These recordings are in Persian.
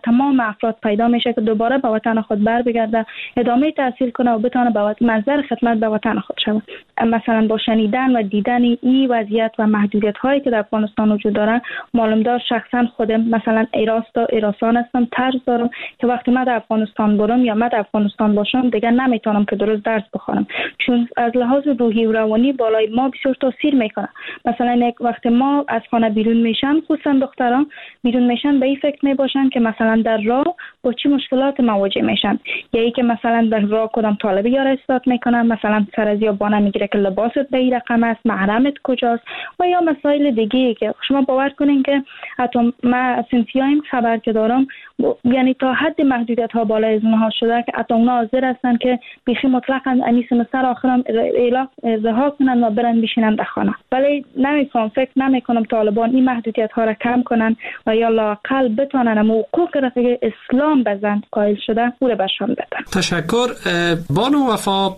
تمام افراد پیدا میشه که دوباره به وطن خود بر بگرده، ادامه تحصیل کنه و بتونه به منظر خدمت به وطن خود شود. مثلا با شنیدن و دیدن این وضعیت و محدودیت هایی که در افغانستان وجود داره، معلوم دار شخصا خودم مثلا ایراسان هستم، ترس دارم که وقتی من در افغانستان برم یا من در افغانستان باشم دیگه نمیتونم که درست درس بخونم، چون از لحاظ روحی و روانی بالای ما بسیار تاثیر میکنه. مثلا وقتی ما از خانه بیرون میشن، خصوصا دختران بیرون میشن، به این فکر میباشن که مثلا در راه با چی مشکلات مواجه میشن، یا ای که مثلا در راه کدام طالب یار استاد میکنن، مثلا سر از یابانه میگیره که لباست به این رقم است، محرمت کجاست، و یا مسائل دیگه که شما باور کنین که حتی ما سنفیایم خبر که دارم، یعنی تا حد محدودیت ها بالای از اونها شده که حتی اونا حاضر هستن که بیخی مطلقاً این سمستر آخرم رها کنن و برن بشینن در خانه. ولی فکر نمیکنم طالبان این محدودیت ها را کم کنن و یا لااقل بتونن حقوق رفیق اسلام به زن قائل شده او را بشان بدن. تشکر. بانو وفا،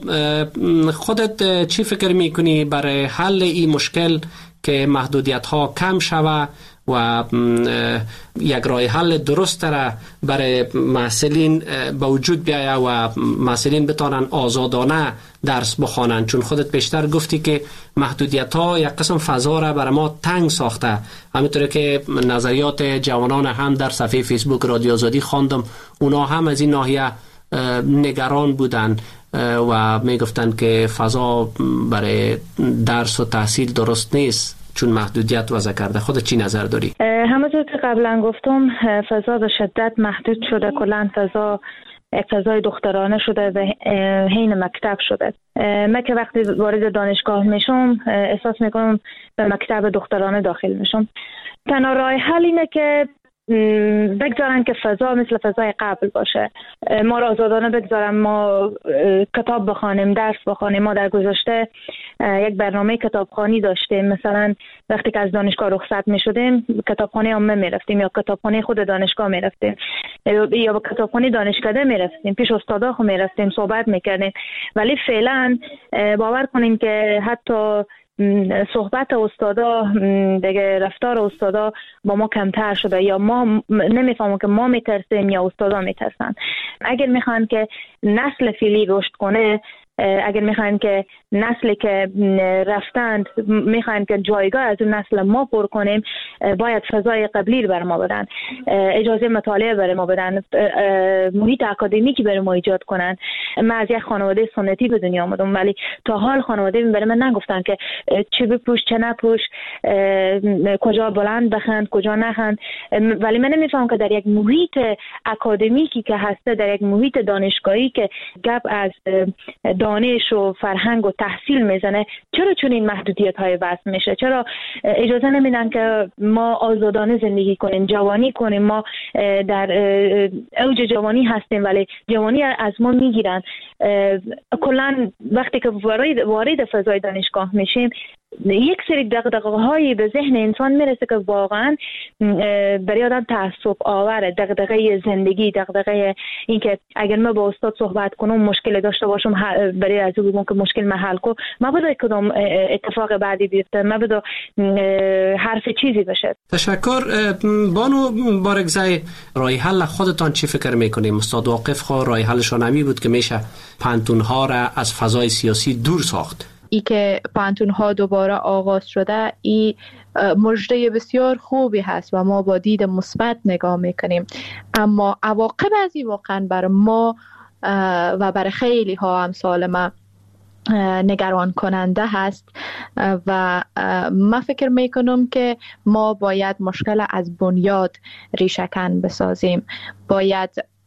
خودت چی فکر میکنی برای حل این مشکل که محدودیت ها کم شوه و یک راه حل درست را برای محصلین به وجود بیاید و محصلین بتانن آزادانه درس بخوانند؟ چون خودت بیشتر گفتی که محدودیت ها یک قسم فضا را برای ما تنگ ساخته، همینطوره که نظریات جوانان هم در صفحه فیسبوک رادیو آزادی خواندم، اونا هم از این ناحیه نگران بودن و میگفتن که فضا برای درس و تحصیل درست نیست چون محدودیت وضع کرده. خودت چی نظر داری؟ همونطور که قبلا گفتم، فضا به شدت محدود شده، کلا فضا یک فضای دخترانه شده و حین مکتب شده. من که وقتی وارد دانشگاه میشم احساس میکنم به مکتب دخترانه داخل میشم. تنها راه حل اینه که بگذارن که فضا مثل فضای قبل باشه، ما را آزادانه بگذارن ما کتاب بخوانیم، درس بخوانیم. ما در گذشته یک برنامه کتابخوانی داشتیم، مثلا وقتی که از دانشگاه رخصت می شدیم کتابخانه عامه می رفتیم یا کتابخانه خود دانشگاه می رفتیم یا به کتابخانه دانشکده می رفتیم، پیش استادا خو می رفتیم، صحبت می کردیم. ولی فعلا باور کنیم که حتی صحبت استادا دیگه، رفتار استادا با ما کمتر شده، یا ما نمیفهمم که ما میترسیم یا استادا میترسن. اگر میخوان که نسل فعلی رشد کنه، اگر میخواین که نسلی که رفتند میخواین که جایگاه از اون نسل ما پر کنیم، باید فضای قبلی رو بر ما بدن، اجازه مطالعه بر ما بدن، محیط اکادمیکی بر ما ایجاد کنن. من از یک خانواده سنتی به دنیا آمدم، ولی تا حال خانواده برای من نگفتن که چه بپوش چه نپوش، کجا بلند بخند کجا نخند. ولی من نمیفهمم که در یک محیط اکادمیکی که هسته، در یک محیط دانشگاهی که گپ از دانش و فرهنگ و تحصیل میزنه، چرا چون این محدودیت های وضع میشه؟ چرا اجازه نمیدن که ما آزادانه زندگی کنیم، جوانی کنیم؟ ما در اوج جوانی هستیم ولی جوانی از ما میگیرن. کلا وقتی که وارد فضای دانشگاه میشیم، یک سری دغدغه‌هایی به ذهن انسان میرسه که واقعا برای آدم تعصب آوره. دغدغه زندگی، دغدغه این که اگر من با استاد صحبت کنم مشکل داشته باشم، برای از او بگم که مشکل من حل کنم، مبادا کدام اتفاق بعدی بیفته، مبادا حرف چیزی بشه. تشکر. بانو بارگزای، راه حل خودتان چی فکر میکنیم؟ استاد واقف خو راه حلشان همی بود که میشه پانتون‌ها را از فضای سیاسی دور ساخت. ای که پانتون‌ها دوباره آغاز شده، ای مژده بسیار خوبی هست و ما با دید مثبت نگاه میکنیم، اما عواقب از این واقعا بر ما و بر خیلی ها امثال ما نگران کننده هست و من فکر میکنم که ما باید مشکل از بنیاد ریشه‌کن بسازیم. باید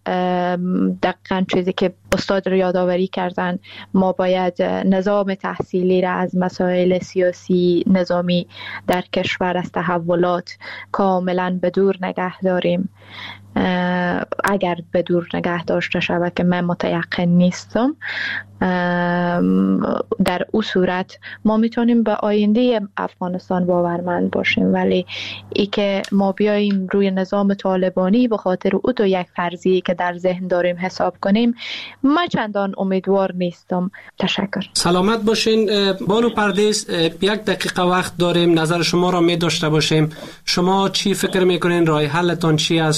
دقیقاً چیزی که استاد رو یادآوری کردن، ما باید نظام تحصیلی را از مسائل سیاسی نظامی در کشور، از تحولات کاملاً به دور نگه داریم. اگر به دور نگه داشته شود که من متیقن نیستم، در او صورت ما میتونیم به آینده افغانستان باورمند باشیم. ولی ای که ما بیاییم روی نظام طالبانی به خاطر او تو یک فرضی که در ذهن داریم حساب کنیم، من چندان امیدوار نیستم. تشکر. سلامت باشین. بانو پردیس، 1 دقیقه وقت داریم، نظر شما را می داشته باشیم. شما چی فکر میکنین؟ راه حلتان چی است به خاطر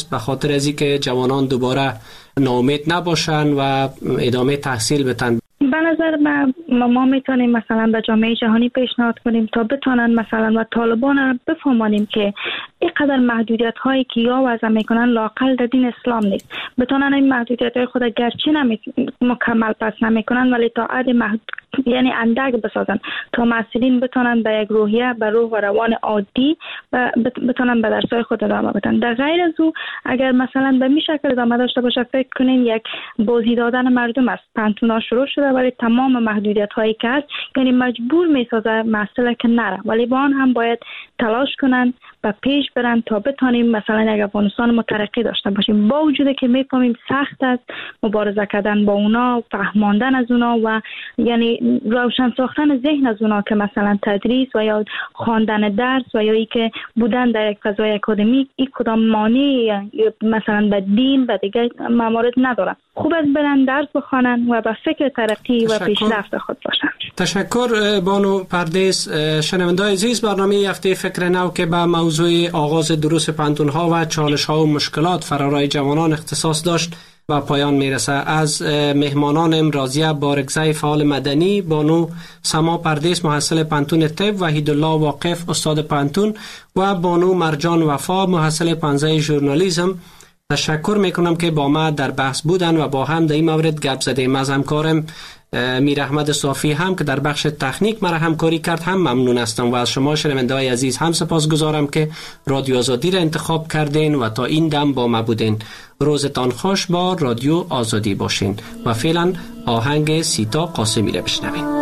خاطر از اینکه جوانان دوباره ناامید نباشن و ادامه تحصیل بتن؟ به نظر ما میتونیم مثلا به جامعه جهانی پیشنهاد کنیم تا بتونن مثلا و طالبان را بفهمانیم که اینقدر محدودیت هایی که یا وضع میکنن لااقل در دین اسلام نیست، بتونن این محدودیت های خود گرچه مکمل پس نمیکنن ولی تا حد یعنی اندک بسازن تا مسئولین بتونن به یک روحیه به روح و روان عادی بتونن به درسای خود ادامه بدن. در غیر از او اگر مثلا به می شکل ادامه داشته باشه فکر کنین یک بازی دادن مردم است. پانتونا شروع شده ولی تمام محدودیت هایی که هست یعنی مجبور می سازه مسئله که نره، ولی با آن هم باید تلاش کنن و پیش برن تا بتونیم مثلا یک افغانستان مترقی داشته باشیم. با وجود که میفهمیم سخت است مبارزه کردن با اونا، فهماندن از اونا و یعنی روشن ساختن ذهن از اونا که مثلا تدریس و یا خواندن درس و یا ای که بودن در یک فضای اکادمیک این کدام مانع مثلا به دین و دیگه موارد ندارن. خوب است برن درس بخوانن و به فکر ترقی و پیشرفت خود باشن. تشکر بانو پردیس. شنونده‌های عزیز، برنامه هفته فکر نو که به موضوع آغاز دروس پانتون‌ها و چالش‌ها و مشکلات فرارای جوانان اختصاص داشت و پایان میرسه. از مهمانان راضیه بارگزی فعال مدنی، بانو سما پردیس محصل پانتون طب، وحیدالله واقف استاد پانتون و بانو مرجان وفا محصل پانزه ژورنالیسم تشکر میکنم که با ما در بحث بودن و با هم در این مورد گپ زدیم. از همکارم میر احمد صافی هم که در بخش تکنیک مرا همکاری کرد هم ممنون هستم و از شما شنونده‌های عزیز هم سپاسگزارم که رادیو آزادی را انتخاب کردین و تا این دم با ما بودین. روزتان خوش با رادیو آزادی باشین و فعلا آهنگ سیتا قاسمی را بشنوین.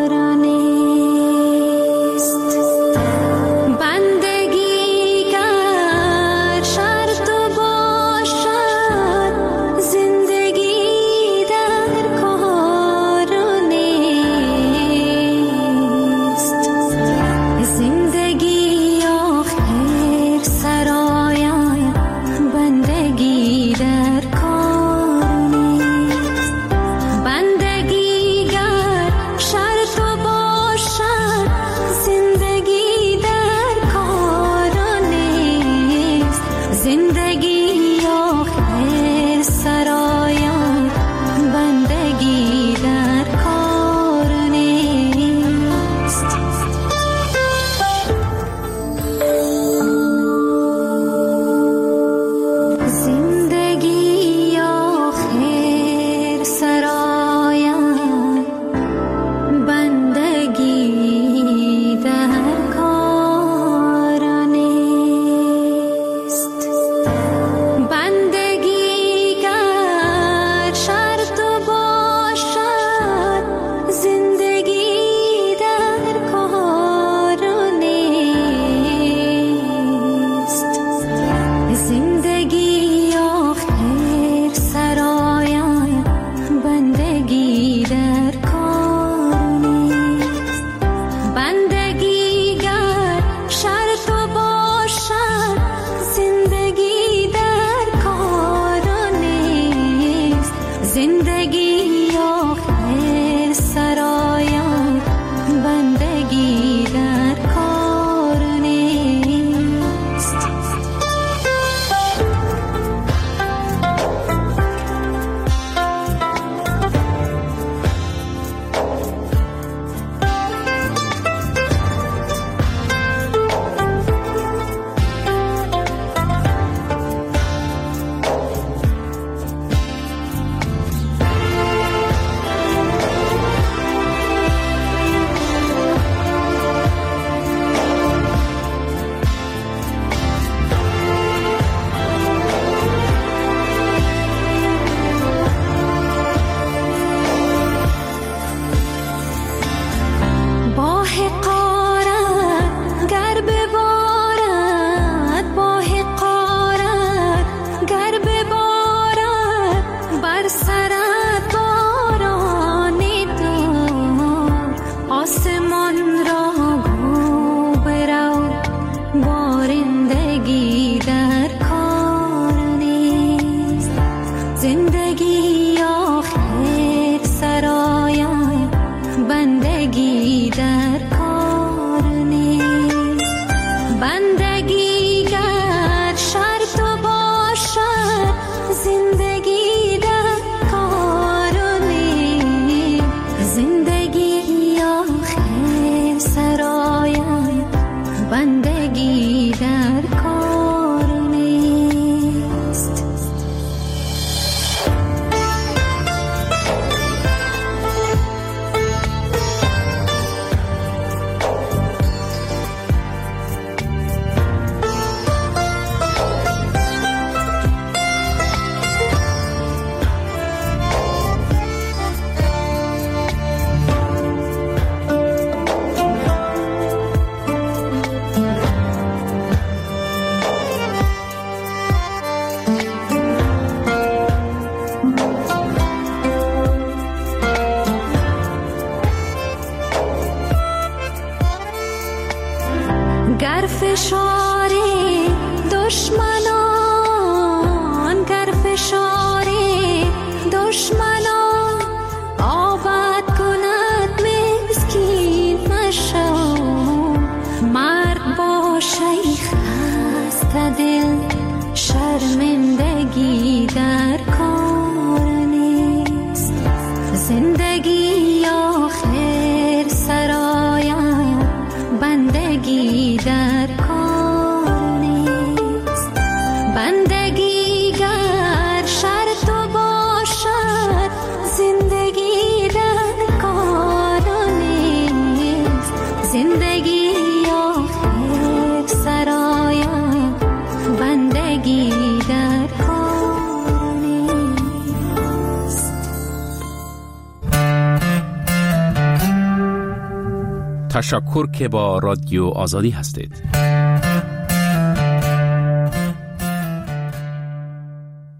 فشار دشمنان، گر فشار دشمنان آباد کند مسکین مشو. مرد با شیخ خسته دل، شرمندگی در کار نیست. زندگی آخر سرایم، بندگی در کار نیست. بندگی گر شرط باشد، زندگی در کار نیست. زندگی آخر سرایم، بندگی در کار نیست. تشکر که با رادیو آزادی هستید.